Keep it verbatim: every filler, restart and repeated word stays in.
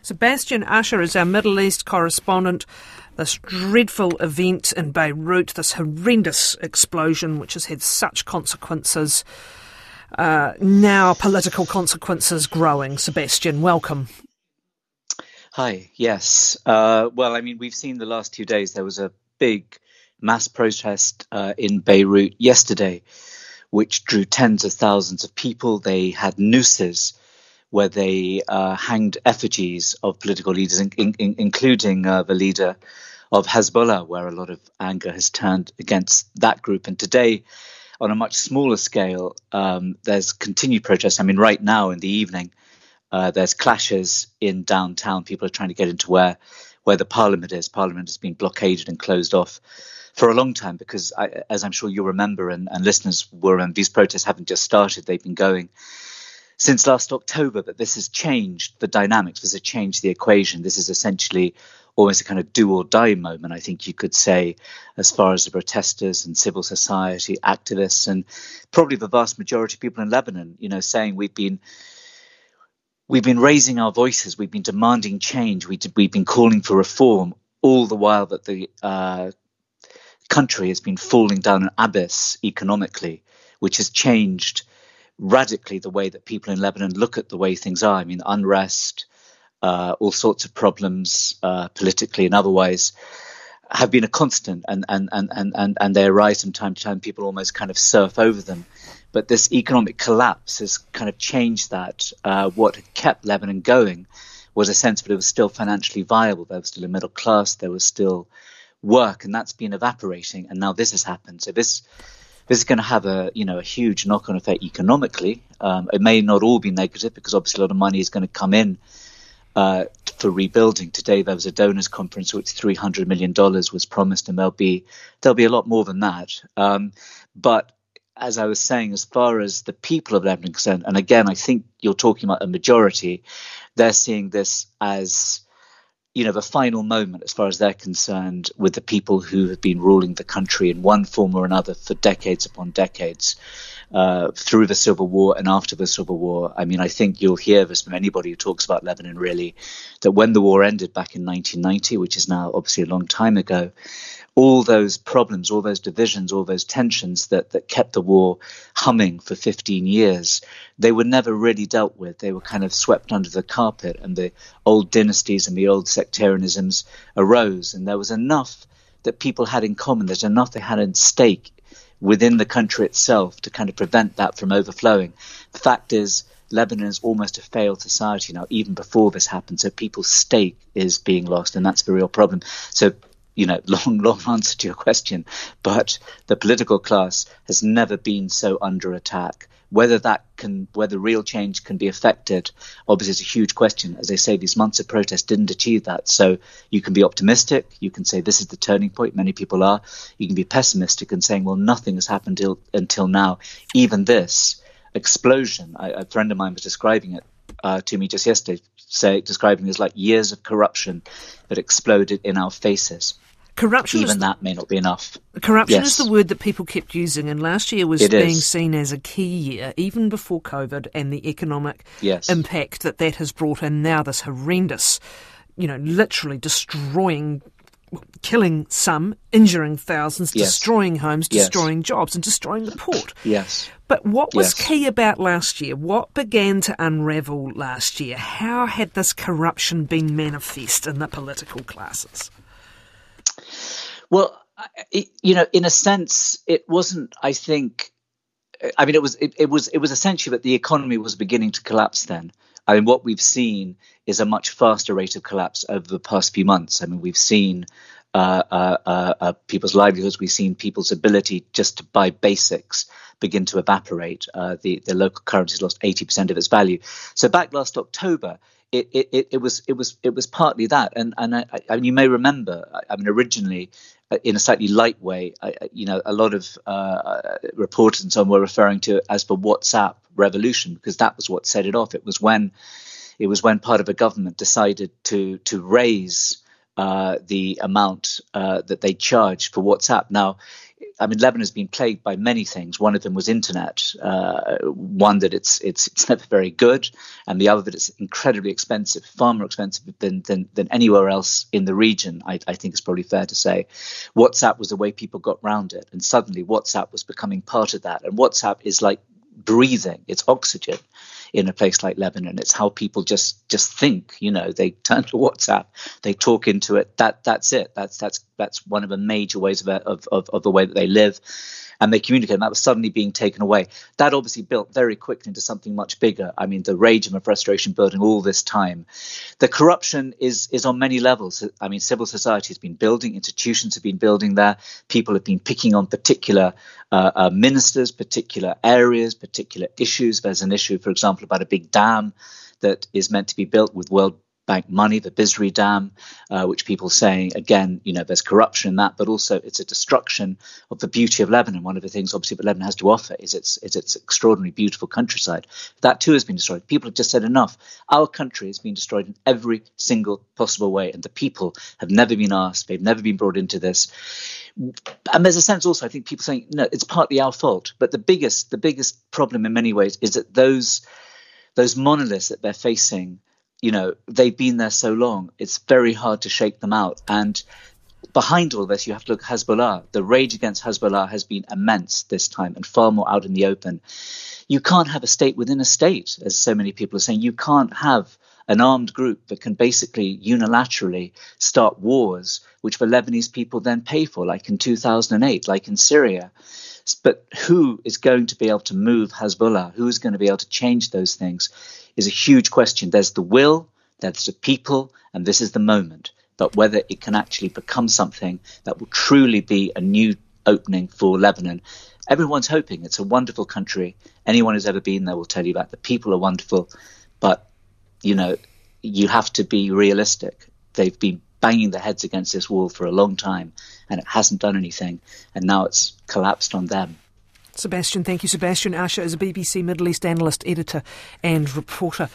Sebastian Usher is our Middle East correspondent. This dreadful event in Beirut, this horrendous explosion which has had such consequences, uh, now political consequences growing. Sebastian, welcome. Hi, yes. Uh, well, I mean, we've seen the last two days there was a big mass protest uh, in Beirut yesterday, which drew tens of thousands of people. They had nooses where they uh, hanged effigies of political leaders, in, in, including uh, the leader of Hezbollah, where a lot of anger has turned against that group. And today, on a much smaller scale, um, there's continued protests. I mean, right now in the evening, uh, there's clashes in downtown. People are trying to get into where, where the parliament is. Parliament has been blockaded and closed off for a long time because, I, as I'm sure you'll remember, and, and listeners will remember, these protests haven't just started. They've been going since last October, but this has changed the dynamics. This has changed the equation. This is essentially almost a kind of do or die moment, I think you could say, as far as the protesters and civil society activists and probably the vast majority of people in Lebanon, you know, saying we've been we've been raising our voices, we've been demanding change, we, we've been calling for reform, all the while that the uh, country has been falling down an abyss economically, which has changed radically the way that people in Lebanon look at the way things are. I mean, unrest, uh, all sorts of problems, uh, politically and otherwise, have been a constant, and and, and, and, and and they arise from time to time. People almost kind of surf over them. But this economic collapse has kind of changed that. Uh, what had kept Lebanon going was a sense that it was still financially viable. There was still a middle class. There was still work, and that's been evaporating. And now this has happened. So this This is going to have a, you know, a huge knock-on effect economically. Um, it may not all be negative because obviously a lot of money is going to come in uh, for rebuilding. Today there was a donors conference which three hundred million dollars was promised, and there'll be there'll be a lot more than that. Um, but as I was saying, as far as the people of Lebanon are concerned, and again, I think you're talking about a majority, they're seeing this as, you know, the final moment as far as they're concerned with the people who have been ruling the country in one form or another for decades upon decades, uh, through the Civil War and after the Civil War. I mean, I think you'll hear this from anybody who talks about Lebanon, really, that when the war ended back in nineteen ninety, which is now obviously a long time ago, all those problems, all those divisions, all those tensions that, that kept the war humming for fifteen years, they were never really dealt with. They were kind of swept under the carpet, and the old dynasties and the old sectarianisms arose. And there was enough that people had in common. There's enough they had at stake within the country itself to kind of prevent that from overflowing. The fact is, Lebanon is almost a failed society now, even before this happened. So people's stake is being lost, and that's the real problem. So, you know, long, long answer to your question, but the political class has never been so under attack. Whether that can, whether real change can be affected, obviously is a huge question. As I say, these months of protest didn't achieve that. So you can be optimistic. You can say this is the turning point. Many people are. You can be pessimistic and saying, well, nothing has happened till, until now. Even this explosion, I, a friend of mine was describing it uh, to me just yesterday, say, describing it as like years of corruption that exploded in our faces. Corruption Even is, that may not be enough. Corruption yes. is the word that people kept using, and last year was it being is. seen as a key year, even before COVID and the economic yes. impact that that has brought in now, this horrendous, you know, literally destroying, killing some, injuring thousands, yes. destroying homes, yes. destroying jobs and destroying the port. Yes. But what was yes. key about last year? What began to unravel last year? How had this corruption been manifest in the political classes? Well, it, you know, in a sense, it wasn't, I think, I mean, it was it, it was it was essentially that the economy was beginning to collapse then. I mean, what we've seen is a much faster rate of collapse over the past few months. I mean, we've seen uh, uh, uh, uh, people's livelihoods. We've seen people's ability just to buy basics begin to evaporate. Uh, the, the local currency lost eighty percent of its value. So back last October, It, it it was it was it was partly that, and and I, I, you may remember. I, I mean, originally, uh, in a slightly light way, I, you know, a lot of uh, reporters and so on were referring to it as the WhatsApp revolution, because that was what set it off. It was when it was when part of a government decided to to raise uh, the amount uh, that they charged for WhatsApp. Now, I mean, Lebanon has been plagued by many things. One of them was internet. Uh, one that it's it's it's never very good, and the other that it's incredibly expensive, far more expensive than than, than anywhere else in the region. I, I think it's probably fair to say. WhatsApp was the way people got round it, and suddenly WhatsApp was becoming part of that. And WhatsApp is like breathing; it's oxygen in a place like Lebanon. It's how people just just think. You know, they turn to WhatsApp, they talk into it. That that's it. That's that's that's one of the major ways of of of, of the way that they live, and they communicate. And that was suddenly being taken away. That obviously built very quickly into something much bigger. I mean, the rage and the frustration building all this time. The corruption is is on many levels. I mean, civil society has been building, institutions have been building there. People have been picking on particular uh, uh, ministers, particular areas, particular issues. There's an issue, for example, about a big dam that is meant to be built with World Bank money, the Bizri Dam, uh, which people saying, again, you know, there's corruption in that, but also it's a destruction of the beauty of Lebanon. One of the things, obviously, that Lebanon has to offer is its, is its extraordinarily beautiful countryside. That, too, has been destroyed. People have just said enough. Our country has been destroyed in every single possible way, and the people have never been asked. They've never been brought into this. And there's a sense also, I think, people saying, no, it's partly our fault. But the biggest, the biggest problem in many ways is that those, those monoliths that they're facing, you know, they've been there so long, it's very hard to shake them out. And behind all this, you have to look at Hezbollah. The rage against Hezbollah has been immense this time and far more out in the open. You can't have a state within a state, as so many people are saying. You can't have an armed group that can basically unilaterally start wars, which the Lebanese people then pay for, like in two thousand eight, like in Syria. But who is going to be able to move Hezbollah? Who is going to be able to change those things is a huge question. There's the will, there's the people, and this is the moment. But whether it can actually become something that will truly be a new opening for Lebanon, everyone's hoping. It's a wonderful country. Anyone who's ever been there will tell you that. The people are wonderful. But, you know, you have to be realistic. They've been banging their heads against this wall for a long time, and it hasn't done anything. And now it's collapsed on them. Sebastian, thank you. Sebastian Usher is a B B C Middle East analyst, editor and reporter.